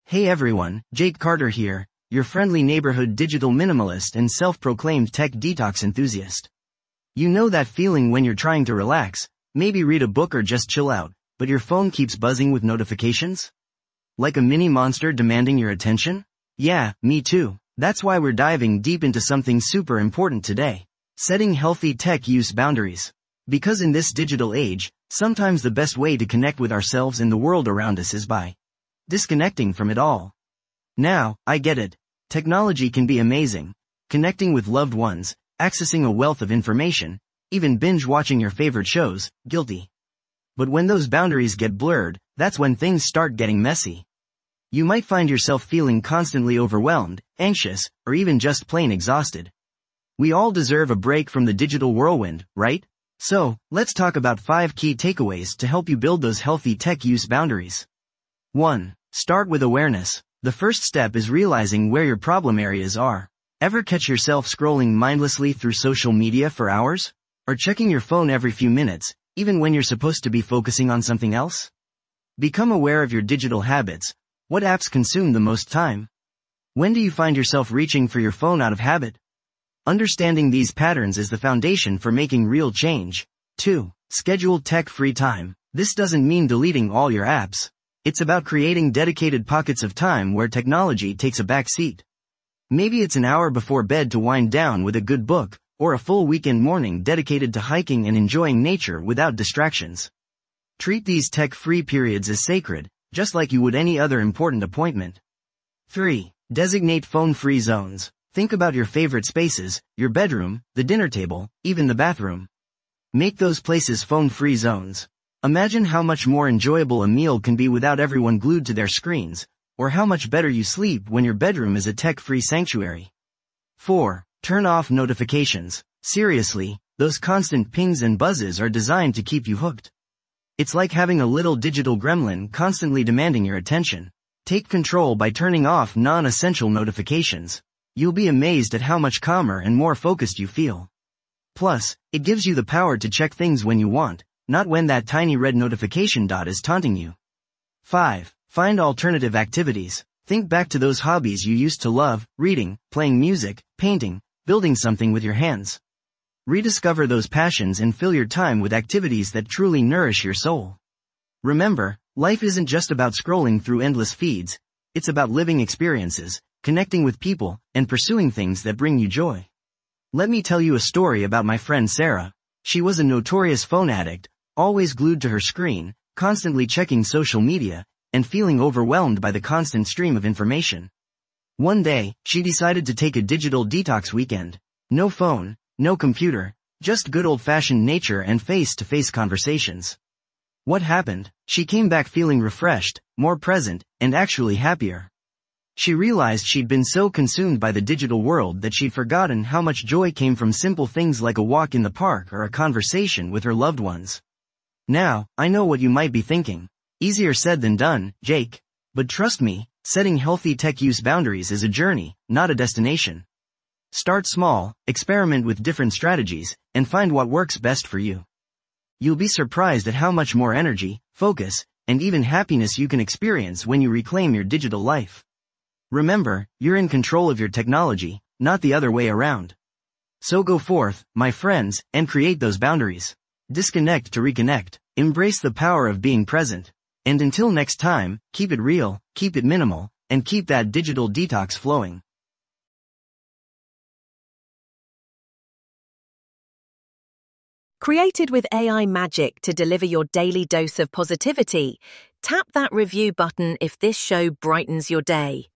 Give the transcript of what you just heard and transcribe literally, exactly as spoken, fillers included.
Hey everyone, Jake Carter here, your friendly neighborhood digital minimalist and self-proclaimed tech detox enthusiast. You know that feeling when you're trying to relax, maybe read a book or just chill out, but your phone keeps buzzing with notifications? Like a mini monster demanding your attention? Yeah, me too. That's why we're diving deep into something super important today. Setting healthy tech use boundaries. Because in this digital age, sometimes the best way to connect with ourselves and the world around us is by disconnecting from it all. Now, I get it. Technology can be amazing. Connecting with loved ones, accessing a wealth of information, even binge watching your favorite shows, guilty. But when those boundaries get blurred, that's when things start getting messy. You might find yourself feeling constantly overwhelmed, anxious, or even just plain exhausted. We all deserve a break from the digital whirlwind, right? So, let's talk about five key takeaways to help you build those healthy tech use boundaries. one. Start with awareness. The first step is realizing where your problem areas are. Ever catch yourself scrolling mindlessly through social media for hours? Or checking your phone every few minutes, even when you're supposed to be focusing on something else? Become aware of your digital habits. What apps consume the most time? When do you find yourself reaching for your phone out of habit? Understanding these patterns is the foundation for making real change. two. Schedule tech-free time. This doesn't mean deleting all your apps. It's about creating dedicated pockets of time where technology takes a back seat. Maybe it's an hour before bed to wind down with a good book, or a full weekend morning dedicated to hiking and enjoying nature without distractions. Treat these tech-free periods as sacred, just like you would any other important appointment. three. Designate phone-free zones. Think about your favorite spaces, your bedroom, the dinner table, even the bathroom. Make those places phone-free zones. Imagine how much more enjoyable a meal can be without everyone glued to their screens, or how much better you sleep when your bedroom is a tech-free sanctuary. four. Turn off notifications. Seriously, those constant pings and buzzes are designed to keep you hooked. It's like having a little digital gremlin constantly demanding your attention. Take control by turning off non-essential notifications. You'll be amazed at how much calmer and more focused you feel. Plus, it gives you the power to check things when you want, not when that tiny red notification dot is taunting you. five. Find alternative activities. Think back to those hobbies you used to love, reading, playing music, painting, building something with your hands. Rediscover those passions and fill your time with activities that truly nourish your soul. Remember, life isn't just about scrolling through endless feeds, it's about living experiences, connecting with people, and pursuing things that bring you joy. Let me tell you a story about my friend Sarah. She was a notorious phone addict, always glued to her screen, constantly checking social media, and feeling overwhelmed by the constant stream of information. One day, she decided to take a digital detox weekend. No phone, no computer, just good old-fashioned nature and face-to-face conversations. What happened? She came back feeling refreshed, more present, and actually happier. She realized she'd been so consumed by the digital world that she'd forgotten how much joy came from simple things like a walk in the park or a conversation with her loved ones. Now, I know what you might be thinking. Easier said than done, Jake. But trust me, setting healthy tech use boundaries is a journey, not a destination. Start small, experiment with different strategies, and find what works best for you. You'll be surprised at how much more energy, focus, and even happiness you can experience when you reclaim your digital life. Remember, you're in control of your technology, not the other way around. So go forth, my friends, and create those boundaries. Disconnect to reconnect. Embrace the power of being present. And until next time, keep it real, keep it minimal, and keep that digital detox flowing. Created with A I magic to deliver your daily dose of positivity, tap that review button if this show brightens your day.